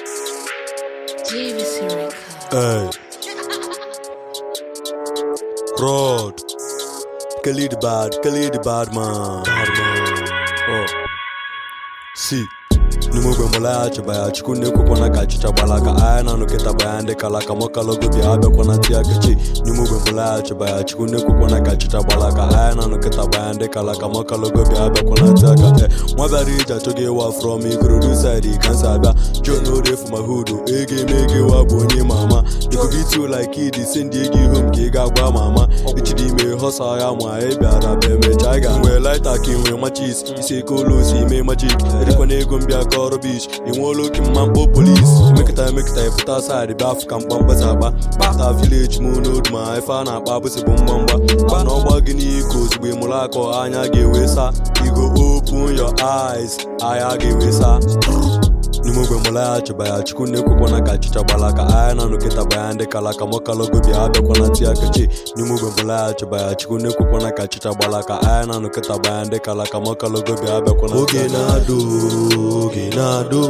JVC Record. Hey. Rod. Khalid bad man. Oh. See. Nimugwe mulacha baya chikune kukona kachicha balaka ayana nuketa bayande kalaka mokalogo biabe kona tia kachi. Nimugwe mulacha baya chikune kukona kachicha balaka ayana nuketa bayande kalaka mokalogo biabe kona tia kachi. Mwabarija toge wa from ikuru side kansaba. Jono re for my hood ege mege wa bonye mama. You could be too like it send ege home kiga gwa mama. Ichidi me hosa ya mwa ebiara be me chaiga. We light akin we machis ise kolo si me magic. Erikone gombia rubbish, you won't look in mambo police. Make it time, put outside the bath, come bamba saba. Back village, moon, old my fan, a babusi bumbamba. But no bagini goes, we mulako, anya gewesa. You go open your eyes, I gewesa. Nimugwe mulacha baya chikune kukona kachicha balaka ayana nuketa bayande kalaka mokalogo biabe kona tia kachi. Nimugwe mulacha baya chikune kukona kachicha balaka ayana nuketa bayande kalaka mokalogo biabe kona tia kachi. Ogenado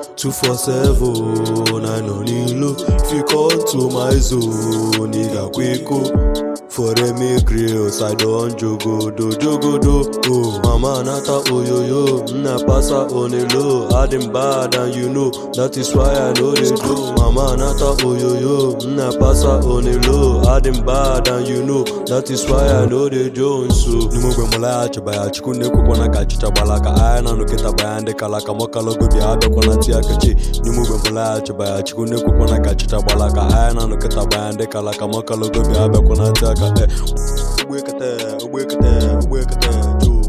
247 I no need low. If you come to my zone nigga quick for me grills I don't jogo do. Oh mama nata oyoyo na pasa on the low. I dem bad and you know that is why I know they do. Mama nata oyoyo na pasa on the low. I dem bad and you know that is why I know they do. So nimugwe mulacha baya chikune kukona kachicha balaka ayana nuketa bayande kalaka mokalogo biabe kona tia kachi. Nimugwe mulacha baya chikune kukona kachicha balaka ayana nuketa bayande kalaka mokalogo biabe kona tia kachi. Ubwekete ju. Ubwekete ju.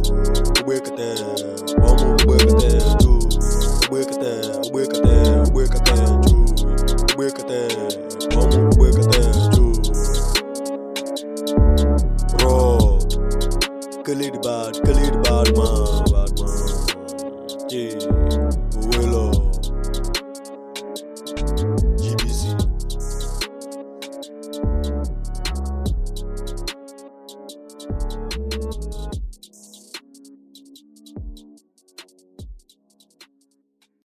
Rod. Khalid bad man. Yeah.